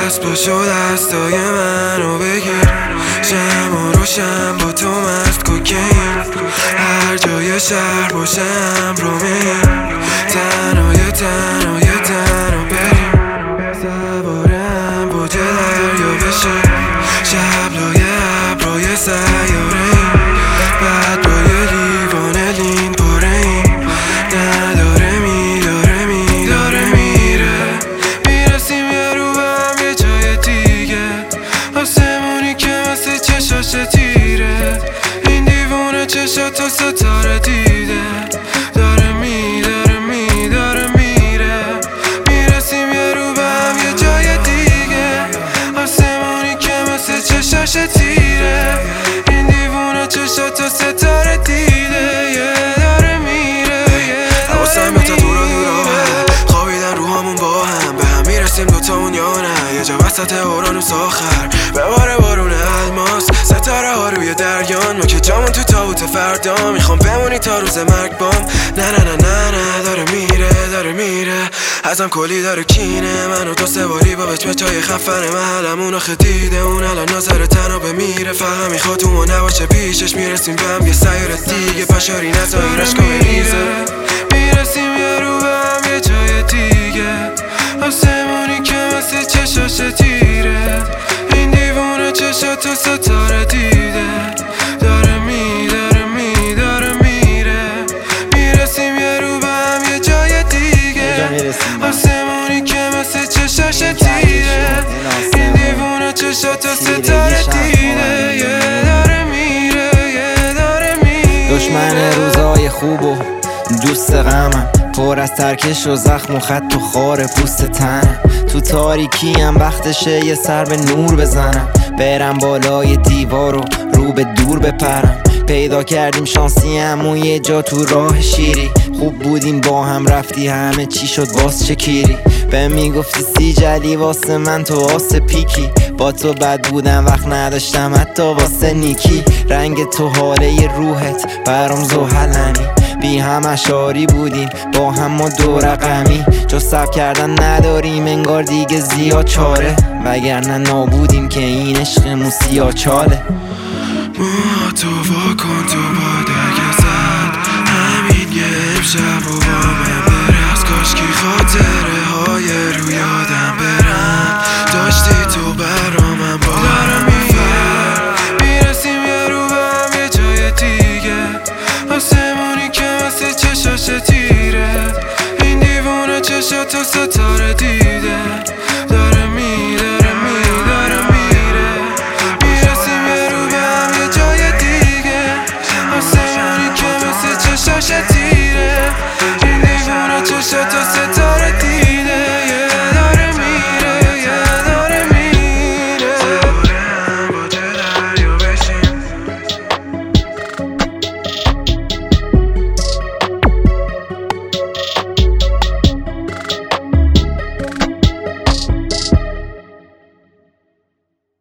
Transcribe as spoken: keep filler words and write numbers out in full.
دست پاشو دستای منو بگیر، شم و روشم با تو مست کوکین، هر جای شهر باشم رو میگیم، تنهای تنهای تنها بریم، سوارم بوج دریا بشیم، شبلای ابرای سیاره ایم، بعد با یه لیوان لین پاره ایم، نداره میداره میداره میره، میرسیم یه رو به هم یه جای دیگه، آسمونی که مثل چشاش تیره، این دیوونه چشاتو ستاره دیده، داره میداره میداره میره، میرسیم یه رو به هم یه جای دیگه، آسمونی که مثل چشاش تیره، این دیوونه چشاتو ستاره دیده، یه داره میره، حواسم تا دورا دورا خوابیدن روهامون با هم، به هم میرسیم دوتامون یا نه، یه جا وسط اورانوس آخر بباره بارون الماس، ستاره ها روی دریان، ما که جامون تو تابوت فردا، میخوام بمونی تا روز مرگ بام، نه نه نه نه نه داره میره داره میره، ازم کلی داره کینه، منو دو سه باری با بچمه چای خفنه، محلمون آخه دیده اون الان نظر تنها بمیره، فقط میخواد تو ما نباشه پیشش، میرسیم به هم یه سیاره دیگه، پشاری نزایرش که بریزه، میرسیم یه رو به هم یه جای دیگه، آسمونی که مثل چشاش تیره، این دیوونه چشاتو ستاره دیده، داره میداره میداره میره، میرسیم یه رو به هم یه جای دیگه، آسمونی که مثل چشاش تیره، این دیوونه چشاتو ستاره دیده، یه داره میره یه داره میره. دشمن روزای خوب و دوست غمم، پر از ترکش و زخم و خط و خار پوست تنم، تو تاریکی هم وقتشه یه سر به نور بزنم، برم بالای دیوار و رو به دور بپرم، پیدا کردیم شانسی همون یه جا تو راه شیری، خوب بودیم با هم رفتی همه چی شد باز چه کیری، به میگفتی سی جلی واسه من تو واسه پیکی، با تو بد بودم وقت نداشتم حتی واسه نیکی، رنگ تو حاله روحت برام زوحلنی، بی هم اشاری بودیم با هم ما دو رقمی، جز صبر کردن نداریم انگار دیگه زیاد چاره، وگرنه نابودیم که این عشقمون سیاه چاله. موها تو واکن تو بادگه زد، همین یه امشب و با من برس، کاشکی خاطره های رو یادم برم، داشتی تو برا من با دارم میفر، میرسیم یه رو به هم یه جای دیگه، آسمونی که مثل چشاش تیره، این دیوونه چشاتو ستاره دیده، داره میداره میداره میره، میرسیم یه رو به هم یه جای دیگه، آسمونی که مثل چشاش تیره.